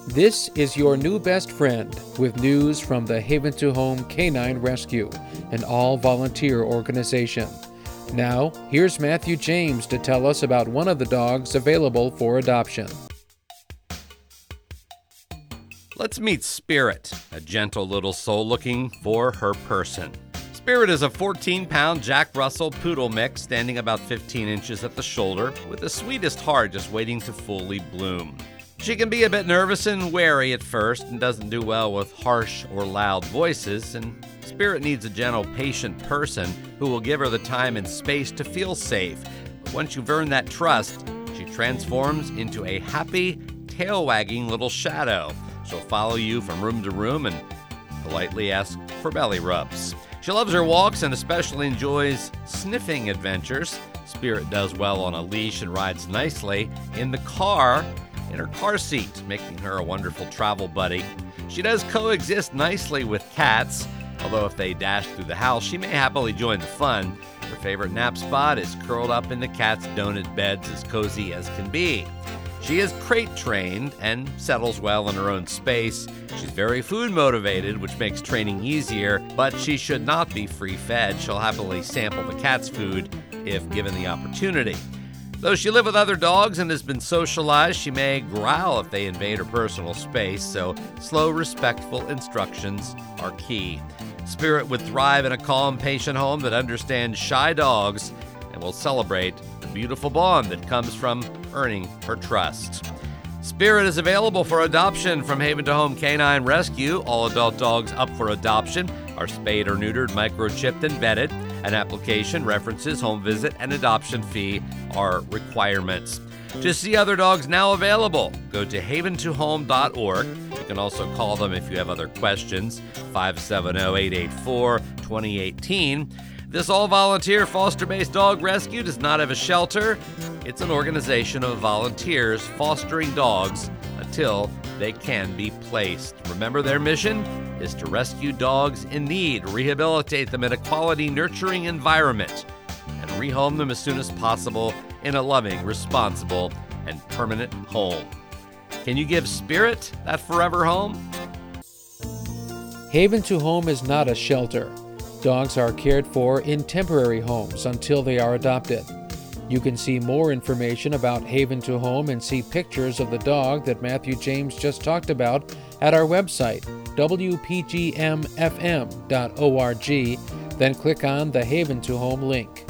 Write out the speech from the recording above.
This is your new best friend with news from the Haven to Home Canine Rescue, an all-volunteer organization. Now, here's Matthew James to tell us about one of the dogs available for adoption. Let's meet Spirit, a gentle little soul looking for her person. Spirit is a 14-pound Jack Russell Poodle mix standing about 15 inches at the shoulder, with the sweetest heart just waiting to fully bloom. She can be a bit nervous and wary at first and doesn't do well with harsh or loud voices, and Spirit needs a gentle, patient person who will give her the time and space to feel safe. But once you've earned that trust, she transforms into a happy, tail-wagging little shadow. She'll follow you from room to room and politely ask for belly rubs. She loves her walks and especially enjoys sniffing adventures. Spirit does well on a leash and rides nicely in the car, in her car seat, making her a wonderful travel buddy. She does coexist nicely with cats, although if they dash through the house, she may happily join the fun. Her favorite nap spot is curled up in the cat's donut beds, as cozy as can be. She is crate trained and settles well in her own space. She's very food motivated, which makes training easier, but she should not be free fed. She'll happily sample the cat's food if given the opportunity. Though she lives with other dogs and has been socialized, she may growl if they invade her personal space, so slow, respectful instructions are key. Spirit would thrive in a calm, patient home that understands shy dogs and will celebrate the beautiful bond that comes from earning her trust. Spirit is available for adoption from Haven to Home Canine Rescue. All adult dogs up for adoption are spayed or neutered, microchipped, and vetted. An application, references, home visit, and adoption fee are requirements. To see other dogs now available, go to haventohome.org. You can also call them if you have other questions, 570-884-2018. This all-volunteer foster-based dog rescue does not have a shelter. It's an organization of volunteers fostering dogs until they can be placed. Remember, their mission is to rescue dogs in need, rehabilitate them in a quality, nurturing environment, and rehome them as soon as possible in a loving, responsible, and permanent home. Can you give Spirit that forever home? Haven to Home is not a shelter. Dogs are cared for in temporary homes until they are adopted. You can see more information about Haven to Home and see pictures of the dog that Matthew James just talked about at our website, wpgmfm.org, then click on the Haven to Home link.